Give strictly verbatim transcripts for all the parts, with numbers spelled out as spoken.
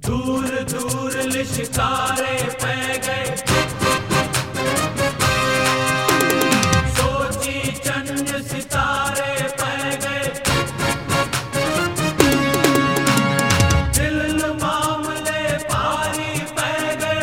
दूर दूर लिशकारे पै गए, सोची चंद सितारे पै गए, दिल मामले भारी पै गए।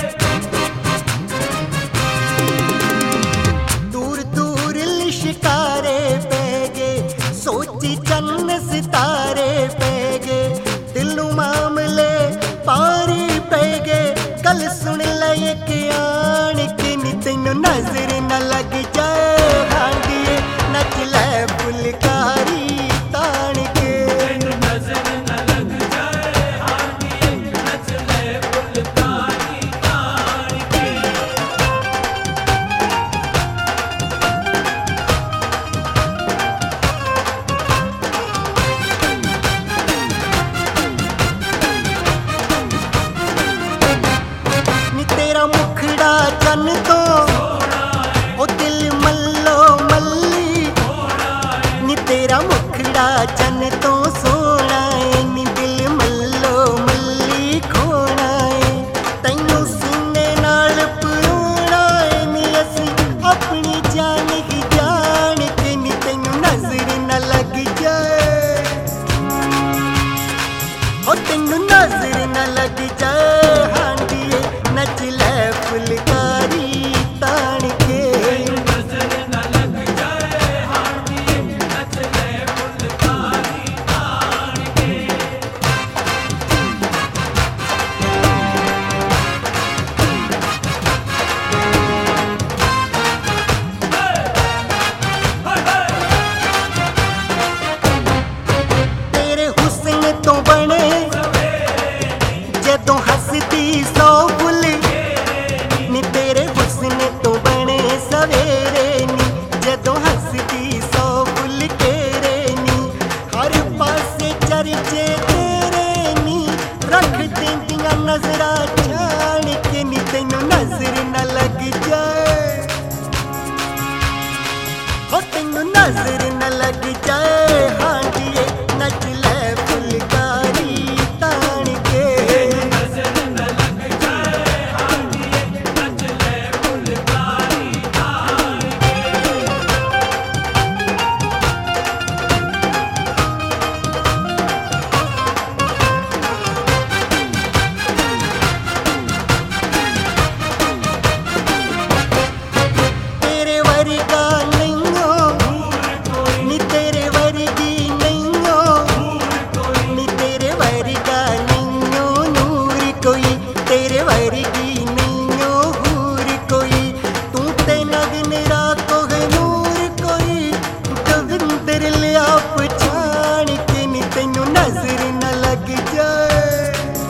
दूर दूर लिशकारे पै गए, सोची चंद सितारे पै गए, दिल मामले पारी पै गए। गल सुन ले एक आन के नी तैनू नजर न लग जाए हांडिए, नच ले फुलकारी तान के। तैनू नजर न लग जाए हांडिए, नच ले फुलकारी तान के। नी तेरा मुखड़ा चन तो ओ दिल मल्लो मल्ली, नी तेरा मुखड़ा चन तो सोना है, नी दिल मल्लो मल्ली खोना है। तैनू सीने नाल परोना है, नी असी अपनी जान ही जान के, नी तैनू नजर न लग जाए, ओ तैनू नजर न लग जाए हांडिए, नच ले फुलकारी तान के। तैनू नजर न लग जाए हांडिए, नच ले फुलकारी तान के। तेरे हुस्न तो बने जदों हसदी सौ फुल, नी तेरे हुस्न तो बने सवेरे नी, जदों हसदी सौ फुल तेरे नी। हर पासे चर्चे तेरे नी, रख देंदियां नजरा छान के, नी तैनू नजर न लग जाए, ओ तैनू नजर न लग जाए हांडिए, नच ले फुलकारी तान के। नजर न लग जाए हांडिए, नच ले फुलकारी तान के। तेरे वर्गा नहीं हो, नी तेरे वर्गी नहीं हो, नी तेरे वर्गा नहीं हो नूर कोई, तेरे वर्गी नहीं हो हूर कोई। तू ते नगन रातो है नूर कोई, गोविंदर लिया पछाण के, नी तैनू नजर न लग जाए,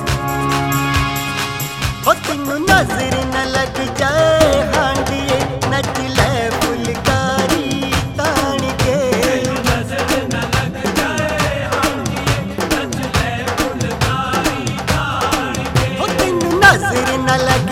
ओ तैनू नजर न लग जाए हांडिए, नच ले फुलकारी तान के। नजर न लग जाए हांडिए, नच ले फुलकारी तान के। ओ तैनू नजर न लग